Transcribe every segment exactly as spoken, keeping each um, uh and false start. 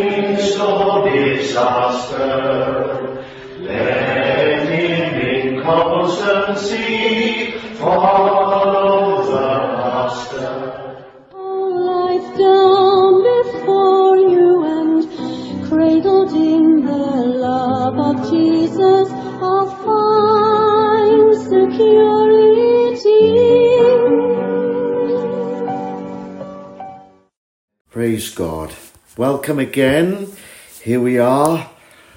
midst of disaster, let him in constancy follow the Master. All life down before you and cradled in the love of Jesus, I'll find security. Praise God. Welcome again. Here we are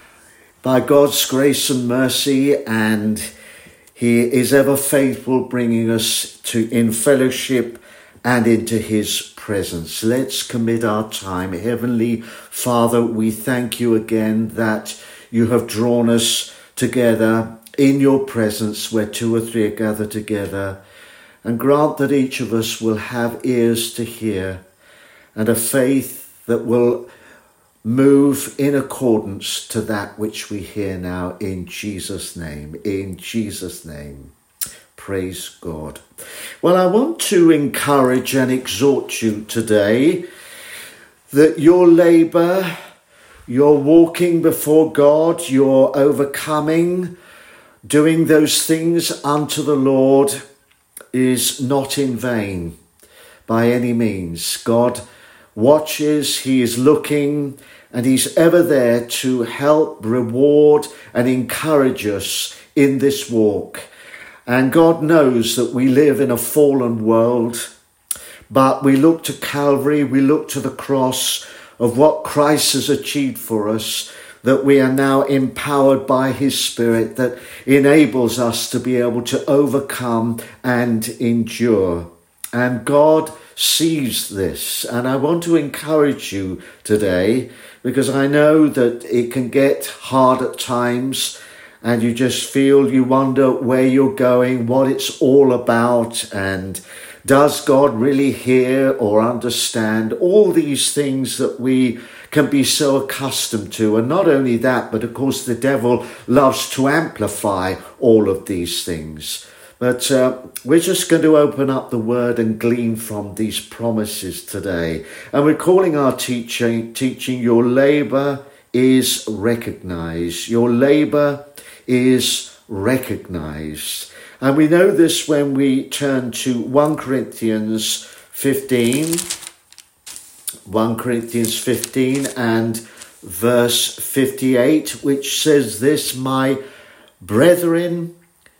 by God's grace and mercy, and He is ever faithful, bringing us to in fellowship and into His presence. Let's commit our time. Heavenly Father, we thank you again that you have drawn us together in your presence where two or three are gathered together, and grant that each of us will have ears to hear and a faith that will move in accordance to that which we hear now, in Jesus' name. In Jesus' name. Praise God. Well, I want to encourage and exhort you today that your labour, your walking before God, your overcoming, doing those things unto the Lord is not in vain by any means. God watches, he is looking, and he's ever there to help, reward, and encourage us in this walk. And God knows that we live in a fallen world, but we look to Calvary, we look to the cross of what Christ has achieved for us, that we are now empowered by his Spirit that enables us to be able to overcome and endure. And God sees this, and I want to encourage you today, because I know that it can get hard at times, and you just feel, you wonder where you're going, what it's all about, and does God really hear or understand all these things that we can be so accustomed to. And not only that, but of course the devil loves to amplify all of these things. But uh, we're just going to open up the word and glean from these promises today. And we're calling our teaching, teaching your labour is recognised. Your labour is recognised. And we know this when we turn to First Corinthians fifteen. First Corinthians fifteen and verse fifty-eight, which says this: My brethren,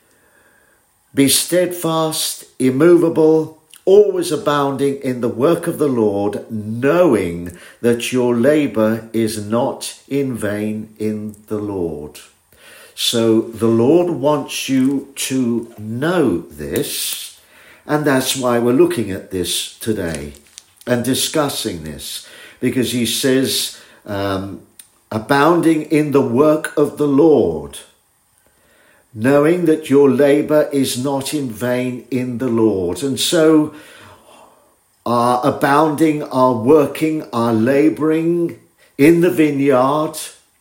be steadfast, immovable, always abounding in the work of the Lord, knowing that your labour is not in vain in the Lord. So the Lord wants you to know this, and that's why we're looking at this today and discussing this, because he says, um, abounding in the work of the Lord, knowing that your labour is not in vain in the Lord. And so our abounding, our working, our labouring in the vineyard,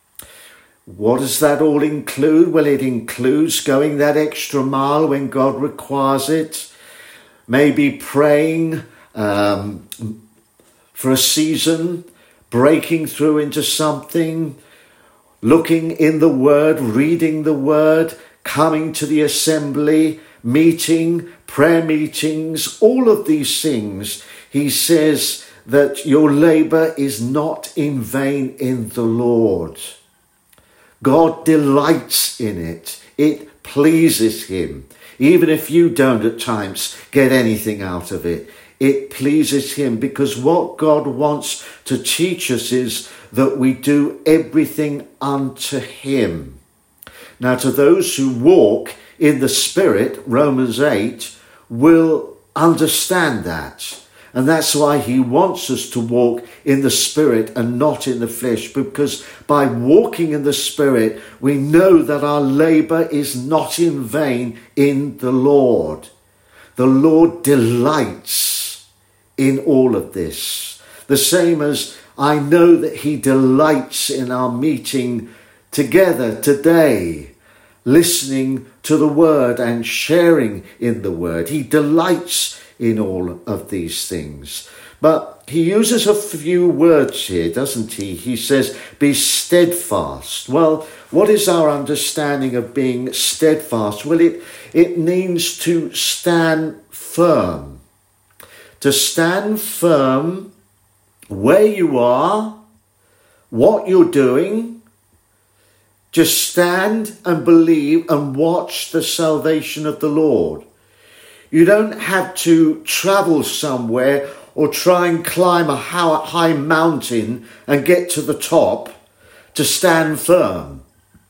what does that all include? Well, it includes going that extra mile when God requires it, maybe praying um, for a season, breaking through into something, looking in the Word, reading the Word, coming to the assembly, meeting, prayer meetings, all of these things. He says that your labour is not in vain in the Lord. God delights in it. It pleases him. Even if you don't at times get anything out of it, it pleases him, because what God wants to teach us is that we do everything unto him. Now, to those who walk in the Spirit, Romans eight, will understand that. And that's why he wants us to walk in the Spirit and not in the flesh, because by walking in the Spirit, we know that our labour is not in vain in the Lord. The Lord delights in all of this. The same as I know that he delights in our meeting together today, listening to the word and sharing in the word. He delights in all of these things. But he uses a few words here, doesn't he? He says, be steadfast. Well, what is our understanding of being steadfast? Well, it, it means to stand firm. To stand firm where you are, what you're doing. Just stand and believe and watch the salvation of the Lord. You don't have to travel somewhere or try and climb a high mountain and get to the top to stand firm.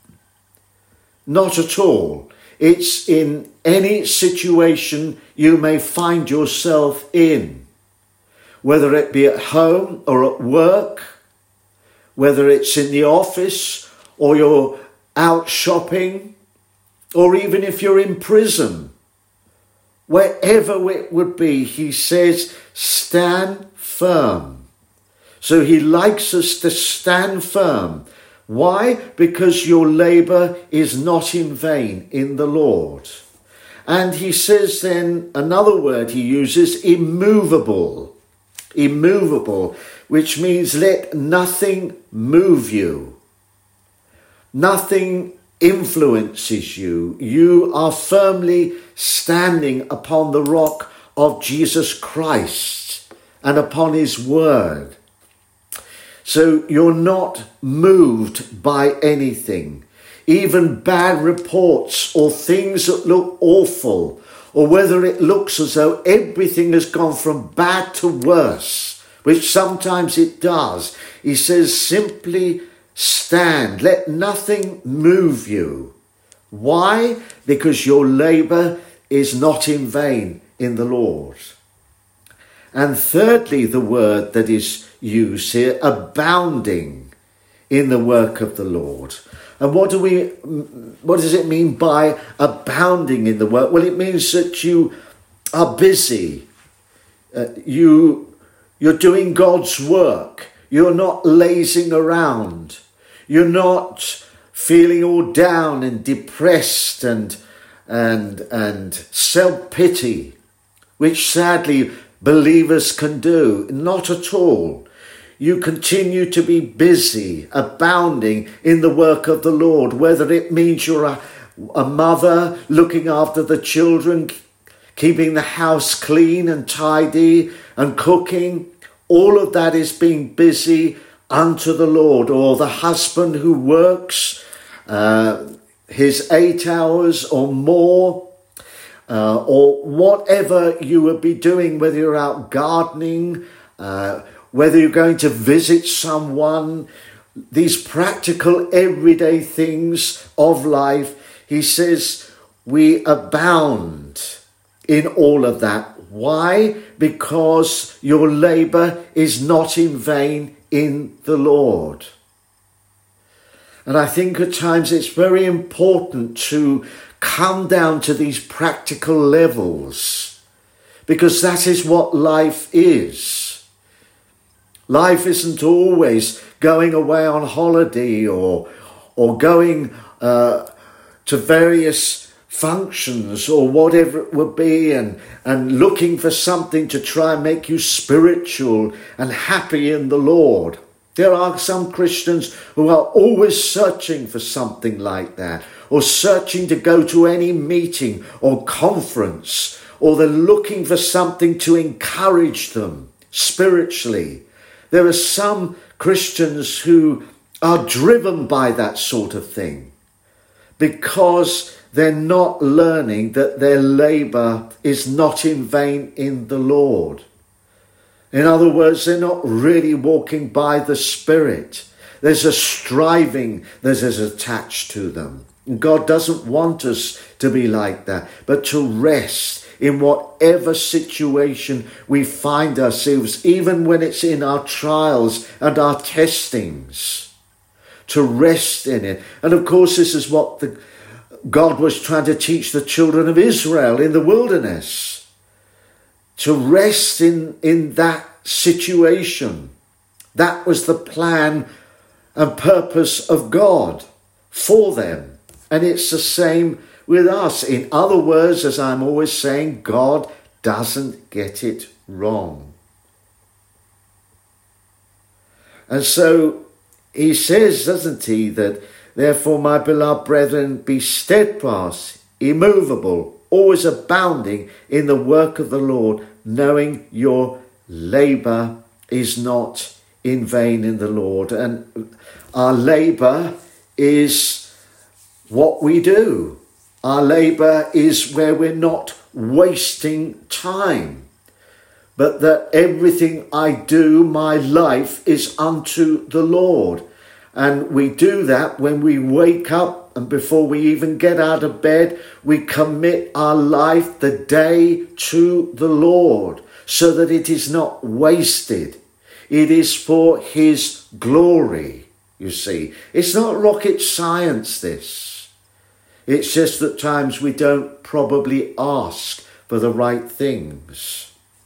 Not at all. It's in any situation you may find yourself in, whether it be at home or at work, whether it's in the office or you're out shopping, or even if you're in prison. Wherever it would be, he says, stand firm. So he likes us to stand firm. Why? Because your labour is not in vain in the Lord. And he says then, another word he uses, immovable. Immovable, which means let nothing move you. Nothing influences you. You are firmly standing upon the rock of Jesus Christ and upon his word. So you're not moved by anything, even bad reports or things that look awful, or whether it looks as though everything has gone from bad to worse, which sometimes it does. He says, simply stand, let nothing move you. Why? Because your labour is not in vain in the Lord. And thirdly, the word that is used here, abounding in the work of the Lord. And what do we, what does it mean by abounding in the work? Well, it means that you are busy. Uh, you, you're doing God's work. You're not lazing around. You're not feeling all down and depressed and and and self-pity, which sadly believers can do. Not at all. You continue to be busy, abounding in the work of the Lord, whether it means you're a, a mother looking after the children, keeping the house clean and tidy and cooking. All of that is being busy unto the Lord, or the husband who works uh, his eight hours or more, uh, or whatever you would be doing, whether you're out gardening, uh, whether you're going to visit someone, these practical everyday things of life. He says we abound in all of that. Why? Because your labour is not in vain in the Lord. And I think at times it's very important to come down to these practical levels, because that is what life is. Life isn't always going away on holiday or or going uh, to various functions or whatever it would be, and, and looking for something to try and make you spiritual and happy in the Lord. There are some Christians who are always searching for something like that, or searching to go to any meeting or conference, or they're looking for something to encourage them spiritually. There are some Christians who are driven by that sort of thing because they're not learning that their labour is not in vain in the Lord. In other words, they're not really walking by the Spirit. There's a striving that is attached to them. And God doesn't want us to be like that, but to rest in whatever situation we find ourselves, even when it's in our trials and our testings, to rest in it. And of course, this is what the, God was trying to teach the children of Israel in the wilderness, to rest in, in that situation. That was the plan and purpose of God for them. And it's the same with us. In other words, as I'm always saying, God doesn't get it wrong. And so he says, doesn't he, that therefore, my beloved brethren, be steadfast, immovable, always abounding in the work of the Lord, knowing your labour is not in vain in the Lord. And our labour is what we do. Our labour is where we're not wasting time, but that everything I do, my life, is unto the Lord. And we do that when we wake up, and before we even get out of bed, we commit our life, the day, to the Lord, so that it is not wasted. It is for his glory, you see. It's not rocket science, this. It's just that times we don't probably ask for the right things.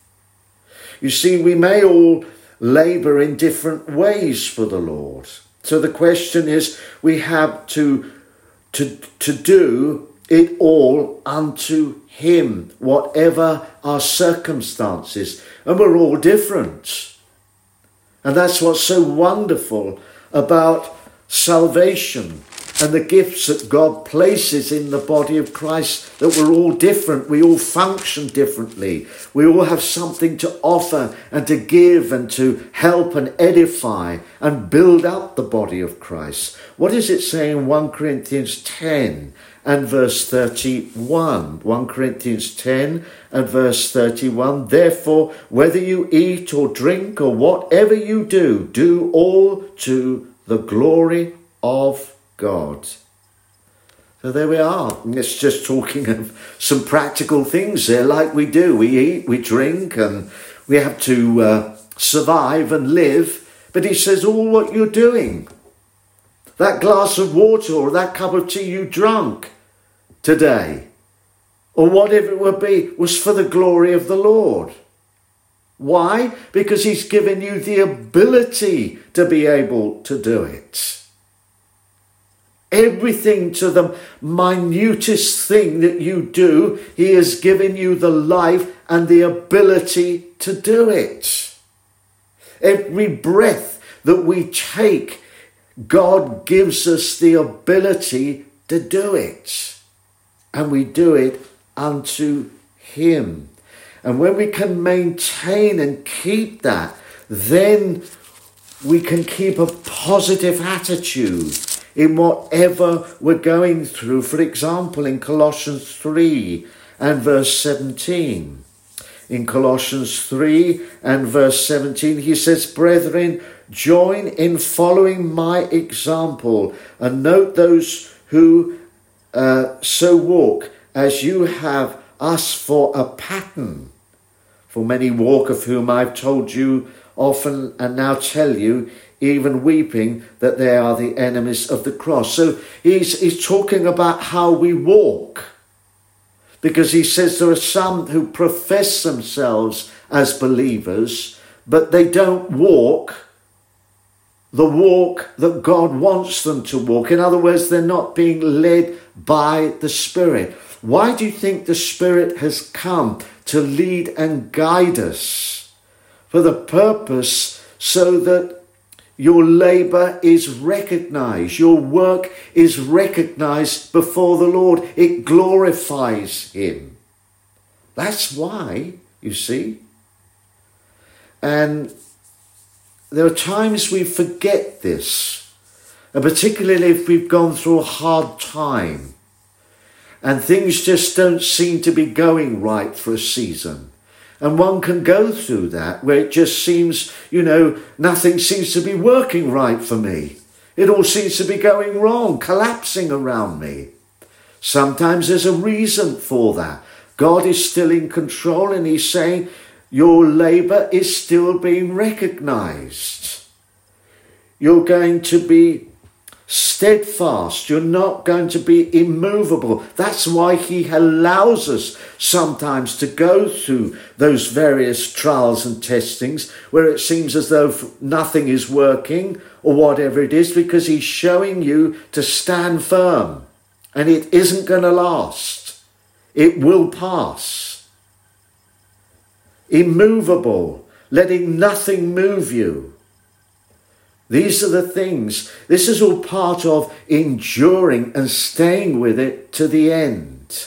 You see, we may all labour in different ways for the Lord. So the question is, we have to, to, to do it all unto him, whatever our circumstances. And we're all different. And that's what's so wonderful about salvation and the gifts that God places in the body of Christ, that we're all different. We all function differently. We all have something to offer and to give and to help and edify and build up the body of Christ. What does it say in First Corinthians ten and verse thirty-one? First Corinthians ten and verse thirty-one. Therefore, whether you eat or drink or whatever you do, do all to the glory of God. So there we are. It's just talking of some practical things there, like we do. We eat, we drink, and we have to uh, survive and live. But he says, all what you're doing, that glass of water or that cup of tea you drank today, or whatever it would be, was for the glory of the Lord. Why? Because he's given you the ability to be able to do it. Everything, to the minutest thing that you do, he has given you the life and the ability to do it. Every breath that we take, God gives us the ability to do it. And we do it unto him. And when we can maintain and keep that, then we can keep a positive attitude in whatever we're going through. For example, in Colossians three and verse seventeen. In Colossians three and verse seventeen, he says, brethren, join in following my example, and note those who uh, so walk as you have us for a pattern. For many walk, of whom I've told you often and now tell you, even weeping, that they are the enemies of the cross. So he's, he's talking about how we walk. Because he says there are some who profess themselves as believers, but they don't walk the walk that God wants them to walk. In other words, they're not being led by the Spirit. Why do you think the Spirit has come? To lead and guide us, for the purpose so that your labour is recognised, your work is recognised before the Lord. It glorifies him. That's why, you see. And there are times we forget this, and particularly if we've gone through a hard time and things just don't seem to be going right for a season. And one can go through that where it just seems, you know, nothing seems to be working right for me. It all seems to be going wrong, collapsing around me. Sometimes there's a reason for that. God is still in control, and he's saying your labour is still being recognised. You're going to be steadfast. You're not going to be immovable. That's why he allows us sometimes to go through those various trials and testings where it seems as though nothing is working or whatever it is, because he's showing you to stand firm, and it isn't going to last. It will pass. immovable, letting nothing move you. These are the things, this is all part of enduring and staying with it to the end.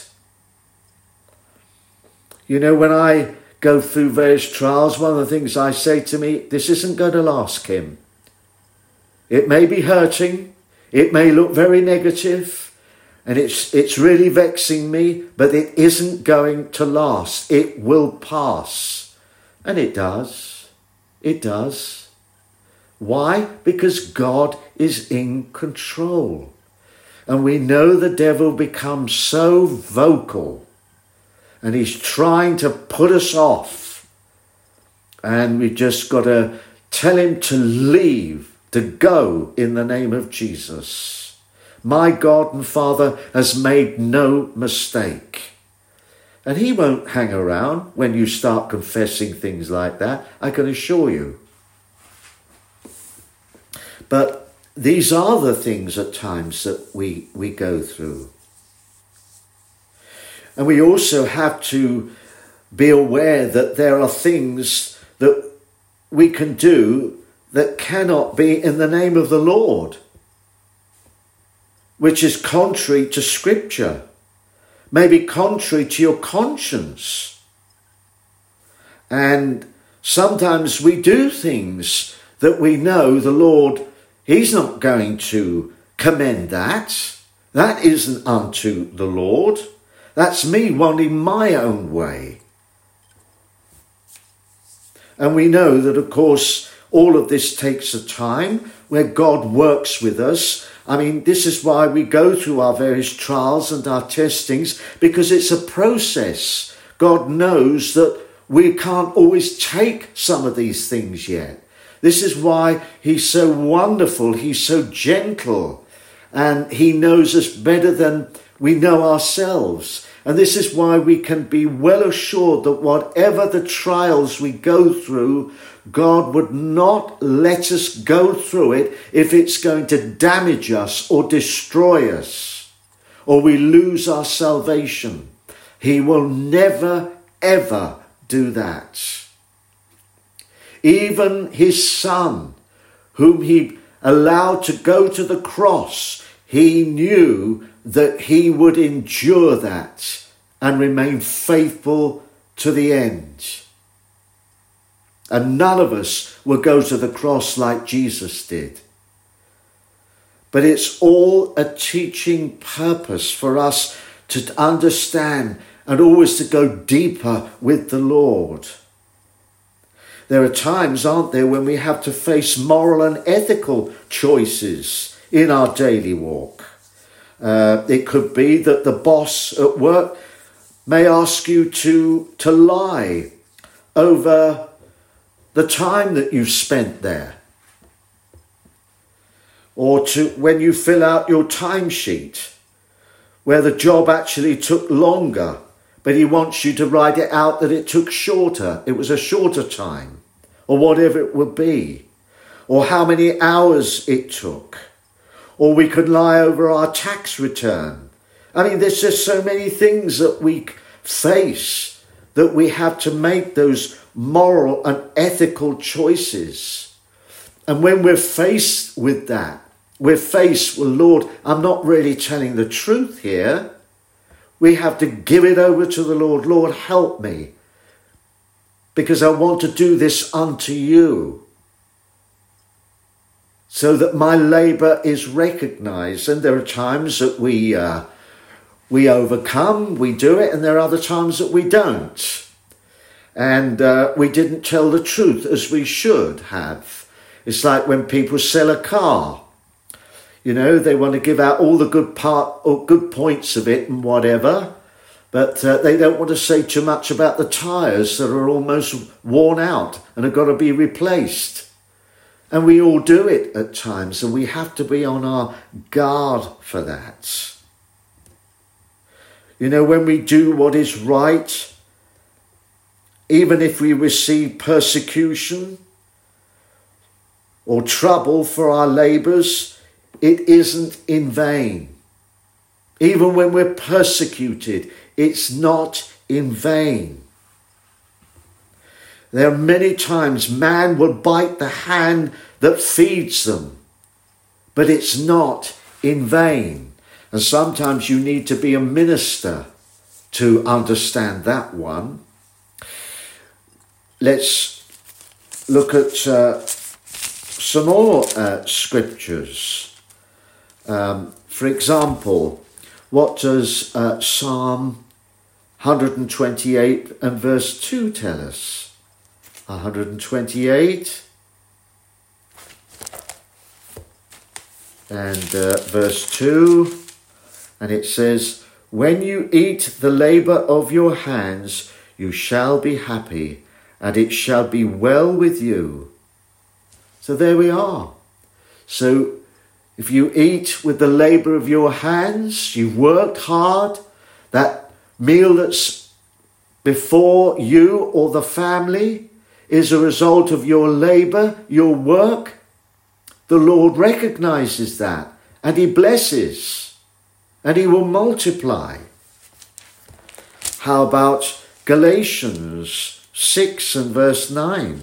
You know, when I go through various trials, one of the things I say to me, this isn't going to last, Kim. It may be hurting, it may look very negative, and it's it's really vexing me, but it isn't going to last. It will pass. And it does. It does. Why? Because God is in control. And we know the devil becomes so vocal, and he's trying to put us off. And we've just got to tell him to leave, to go in the name of Jesus. My God and Father has made no mistake. And he won't hang around when you start confessing things like that, I can assure you. But these are the things at times that we, we go through. And we also have to be aware that there are things that we can do that cannot be in the name of the Lord, which is contrary to Scripture, maybe contrary to your conscience. And sometimes we do things that we know the Lord, he's not going to commend that. That isn't unto the Lord. That's me wanting my own way. And we know that, of course, all of this takes a time where God works with us. I mean, this is why we go through our various trials and our testings, because it's a process. God knows that we can't always take some of these things yet. This is why he's so wonderful, he's so gentle, and he knows us better than we know ourselves. And this is why we can be well assured that whatever the trials we go through, God would not let us go through it if it's going to damage us or destroy us, or we lose our salvation. He will never, ever do that. Even his Son, whom he allowed to go to the cross, he knew that he would endure that and remain faithful to the end. And none of us will go to the cross like Jesus did. But it's all a teaching purpose for us to understand and always to go deeper with the Lord. There are times, aren't there, when we have to face moral and ethical choices in our daily walk. Uh, it could be that the boss at work may ask you to, to lie over the time that you've spent there. Or to when you fill out your timesheet, where the job actually took longer, but he wants you to write it out that it took shorter. It was a shorter time, or whatever it would be, or how many hours it took. Or we could lie over our tax return. I mean, there's just so many things that we face that we have to make those moral and ethical choices. And when we're faced with that, we're faced with, Lord, I'm not really telling the truth here. We have to give it over to the Lord. Lord, help me, because I want to do this unto you, so that my labour is recognised. And there are times that we uh, we overcome, we do it, and there are other times that we don't. And uh, we didn't tell the truth as we should have. It's like when people sell a car. You know, they want to give out all the good part or good points of it and whatever, but uh, they don't want to say too much about the tyres that are almost worn out and have got to be replaced. And we all do it at times, and we have to be on our guard for that. You know, when we do what is right, even if we receive persecution or trouble for our labours, it isn't in vain. Even when we're persecuted, it's not in vain. There are many times man will bite the hand that feeds them, but it's not in vain. And sometimes you need to be a minister to understand that one. Let's look at uh, some more uh, scriptures. Um, for example, what does uh, Psalm one twenty-eight and verse two tell us? one twenty-eight and uh, verse two, and it says, "When you eat the labour of your hands, you shall be happy, and it shall be well with you." So there we are. So if you eat with the labour of your hands, you've worked hard, that meal that's before you or the family is a result of your labour, your work. The Lord recognises that, and he blesses, and he will multiply. How about Galatians six and verse nine?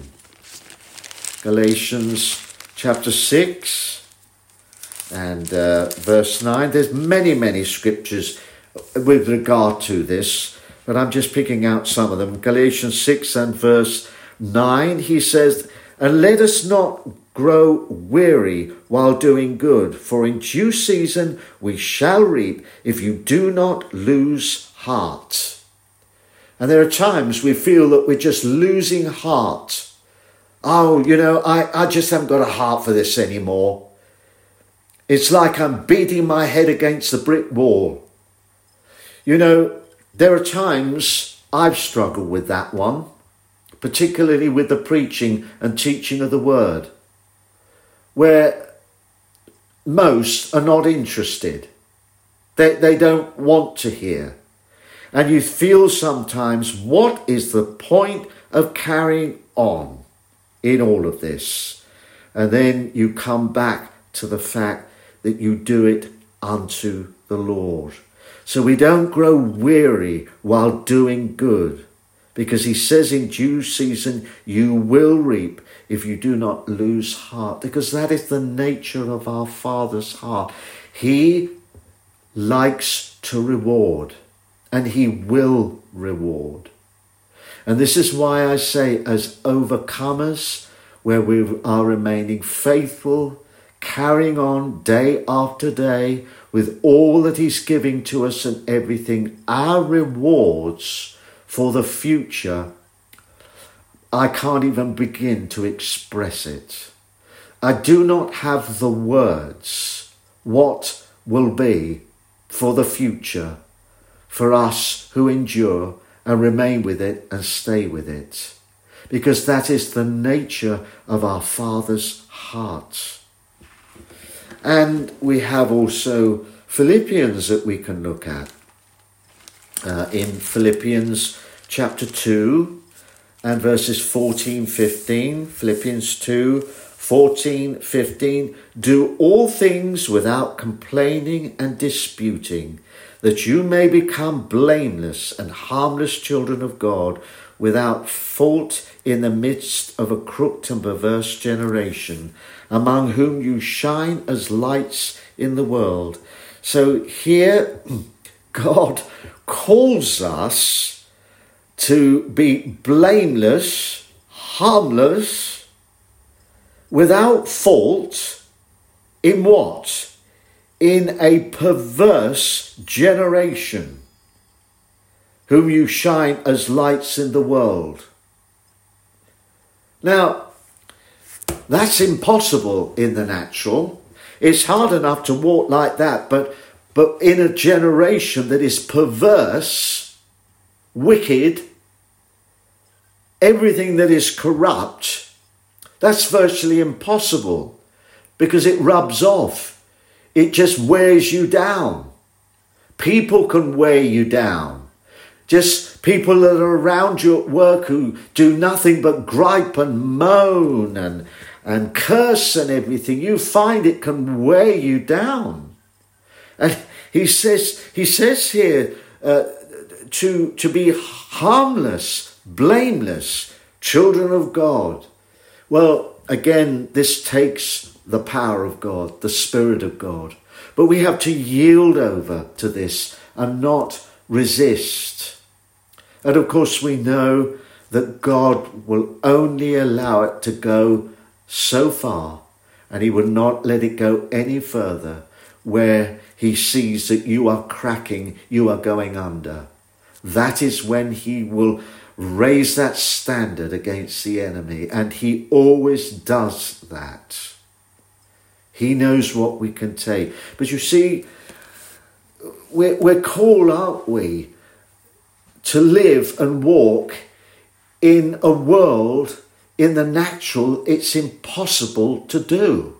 Galatians chapter six and uh, verse nine. There's many, many scriptures with regard to this, but I'm just picking out some of them. Galatians six and verse nine, he says, "And let us not grow weary while doing good, for in due season we shall reap if you do not lose heart." And there are times we feel that we're just losing heart. Oh, you know, I, I just haven't got a heart for this anymore. It's like I'm beating my head against the brick wall. You know, there are times I've struggled with that one, particularly with the preaching and teaching of the word, where most are not interested. They, they don't want to hear. And you feel sometimes, what is the point of carrying on in all of this? And then you come back to the fact that you do it unto the Lord. So we don't grow weary while doing good, because he says in due season you will reap if you do not lose heart, because that is the nature of our Father's heart. He likes to reward, and he will reward. And this is why I say, as overcomers, where we are remaining faithful, carrying on day after day with all that he's giving to us and everything, our rewards for the future, I can't even begin to express it. I do not have the words what will be for the future for us who endure and remain with it and stay with it, because that is the nature of our Father's heart. And we have also Philippians that we can look at. Uh, in Philippians chapter two and verses fourteen, fifteen, Philippians two, fourteen, fifteen, "Do all things without complaining and disputing, that you may become blameless and harmless children of God, without fault in the midst of a crooked and perverse generation, among whom you shine as lights in the world." So here God calls us to be blameless, harmless, without fault, in what? In a perverse generation, whom you shine as lights in the world. Now, that's impossible in the natural. It's hard enough to walk like that, but, but in a generation that is perverse, wicked, everything that is corrupt, that's virtually impossible, because it rubs off. It just wears you down. People can wear you down. Just people that are around you at work who do nothing but gripe and moan and, and curse and everything. You find it can wear you down. And he says, he says here uh, to, to be harmless, blameless, children of God. Well, again, this takes the power of God, the Spirit of God. But we have to yield over to this and not resist. And of course, we know that God will only allow it to go so far, and he will not let it go any further where he sees that you are cracking, you are going under. That is when he will raise that standard against the enemy, and he always does that. He knows what we can take. But you see, we're, we're called, aren't we, to live and walk in a world, in the natural, it's impossible to do.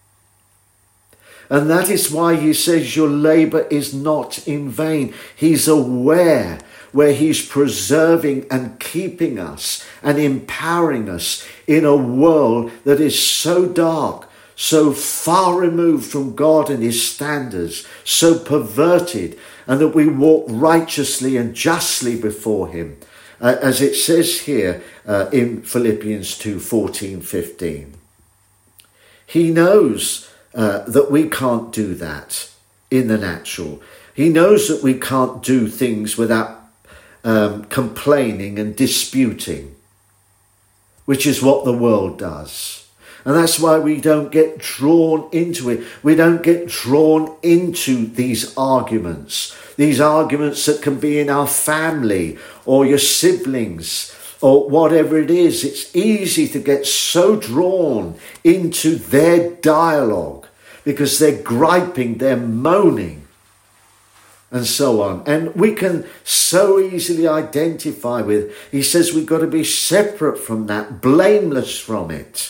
And that is why he says your labour is not in vain. He's aware where he's preserving and keeping us and empowering us in a world that is so dark, so far removed from God and his standards, so perverted, and that we walk righteously and justly before him. Uh, as it says here uh, in Philippians two, fourteen, fifteen. He knows uh, that we can't do that in the natural. He knows that we can't do things without um, complaining and disputing, which is what the world does. And that's why we don't get drawn into it. We don't get drawn into these arguments. These arguments that can be in our family or your siblings or whatever it is. It's easy to get so drawn into their dialogue because they're griping, they're moaning, and so on. And we can so easily identify with, he says we've got to be separate from that, blameless from it,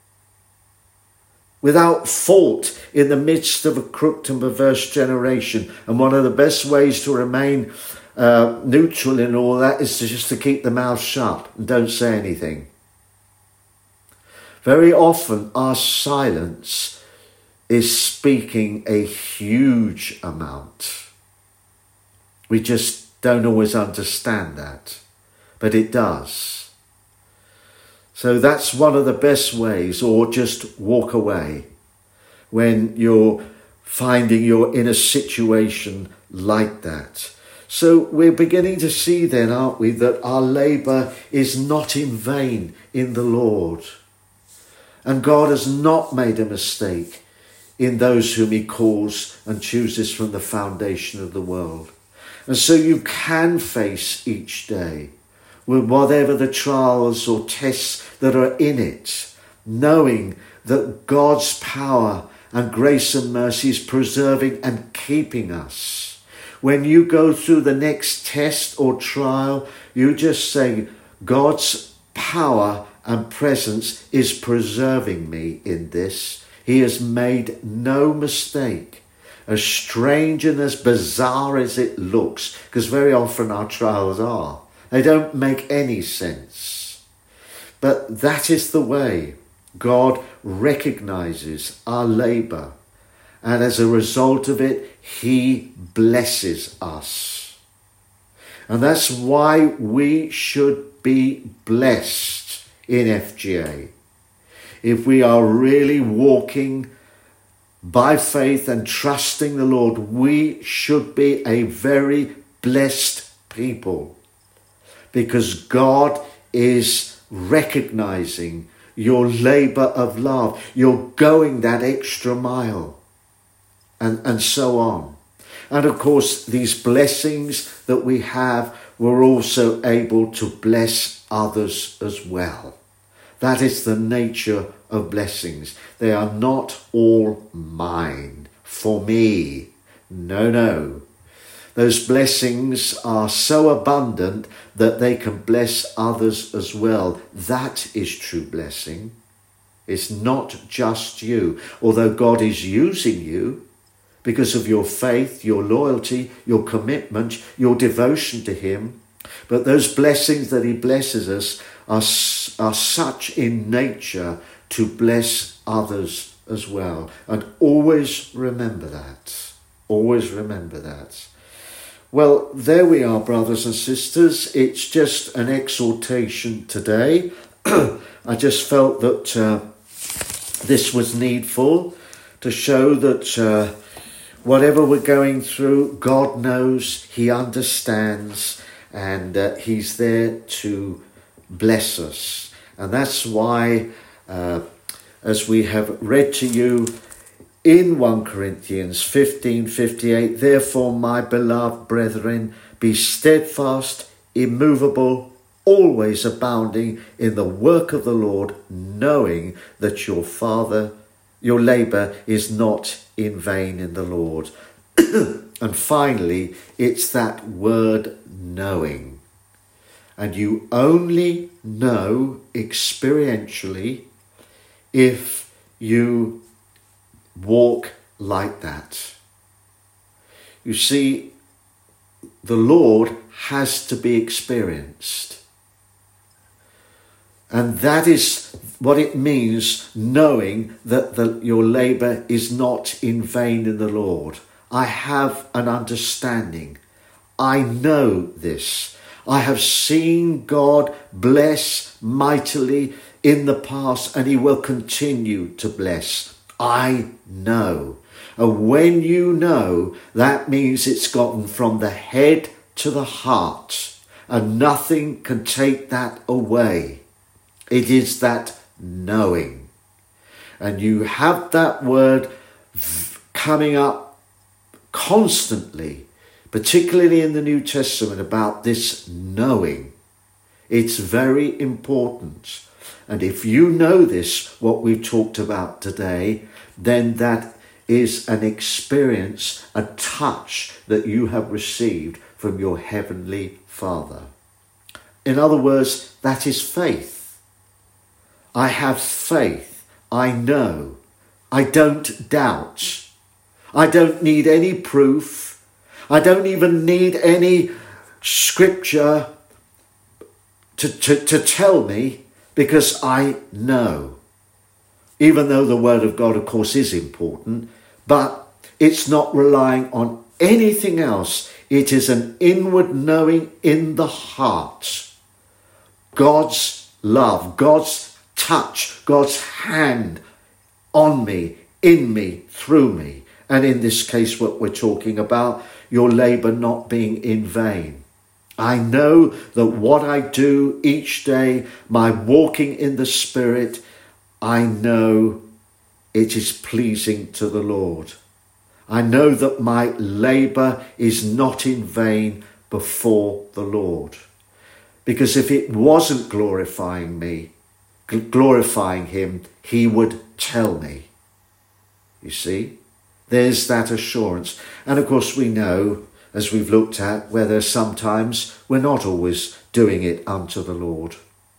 without fault in the midst of a crooked and perverse generation. And one of the best ways to remain uh, neutral in all that is to just to keep the mouth shut and don't say anything. Very often our silence is speaking a huge amount. We just don't always understand that, but it does. So that's one of the best ways, or just walk away when you're finding you're in a situation like that. So we're beginning to see then, aren't we, that our labour is not in vain in the Lord. And God has not made a mistake in those whom he calls and chooses from the foundation of the world. And so you can face each day with whatever the trials or tests that are in it, knowing that God's power and grace and mercy is preserving and keeping us. When you go through the next test or trial, you just say, God's power and presence is preserving me in this. He has made no mistake. As strange and as bizarre as it looks, because very often our trials are, they don't make any sense. But that is the way God recognizes our labour. And as a result of it, he blesses us. And that's why we should be blessed in F G A. If we are really walking by faith and trusting the Lord, we should be a very blessed people. Because God is recognizing your labour of love. You're going that extra mile. And, and so on. And of course, these blessings that we have, we're also able to bless others as well. That is the nature of blessings. They are not all mine, for me. No, no. Those blessings are so abundant that they can bless others as well. That is true blessing. It's not just you. Although God is using you because of your faith, your loyalty, your commitment, your devotion to him. But those blessings that he blesses us are, are such in nature to bless others as well. And always remember that. Always remember that. Well, there we are, brothers and sisters. It's just an exhortation today. I just felt that uh, this was needful to show that uh, whatever we're going through, God knows, he understands, and uh, he's there to bless us. And that's why, uh, as we have read to you in First Corinthians fifteen fifty-eight, therefore, my beloved brethren, be steadfast, immovable, always abounding in the work of the Lord, knowing that your Father, your labour is not in vain in the Lord. And finally, it's that word knowing. And you only know experientially if you walk like that. You see, the Lord has to be experienced. And that is what it means, knowing that the, your labour is not in vain in the Lord. I have an understanding. I know this. I have seen God bless mightily in the past, and he will continue to bless. I know. And when you know, that means it's gotten from the head to the heart, and nothing can take that away. It is that knowing. And you have that word coming up constantly, particularly in the New Testament, about this knowing. It's very important. And if you know this, what we've talked about today, then that is an experience, a touch that you have received from your heavenly Father. In other words, that is faith. I have faith. I know. I don't doubt. I don't need any proof. I don't even need any scripture to, to, to tell me, because I know. Even though the word of God, of course, is important, but it's not relying on anything else. It is an inward knowing in the heart. God's love, God's touch, God's hand on me, in me, through me. And in this case, what we're talking about, your labour not being in vain. I know that what I do each day, my walking in the Spirit, I know it is pleasing to the Lord. I know that my labour is not in vain before the Lord. Because if it wasn't glorifying me, glorifying him, he would tell me. You see, there's that assurance. And of course we know, as we've looked at, whether sometimes we're not always doing it unto the Lord.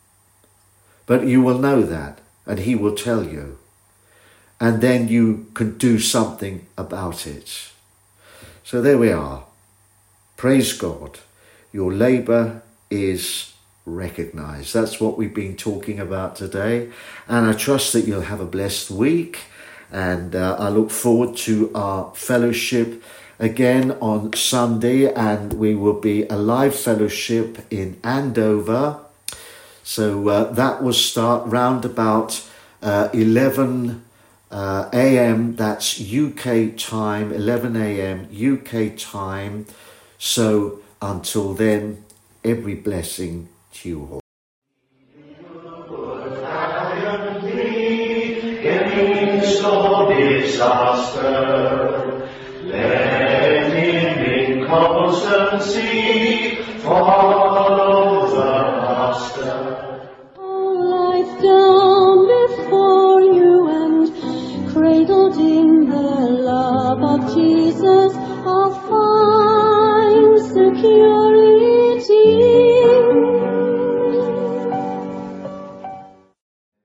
But you will know that, and he will tell you. And then you can do something about it. So there we are. Praise God. Your labour is recognised. That's what we've been talking about today. And I trust that you'll have a blessed week. And uh, I look forward to our fellowship again on Sunday, and we will be a live fellowship in Andover. So uh, that will start round about uh, eleven uh, a.m. That's U K time, eleven a.m. U K time. So until then, every blessing to you all. Disaster, let him in constancy follow the master.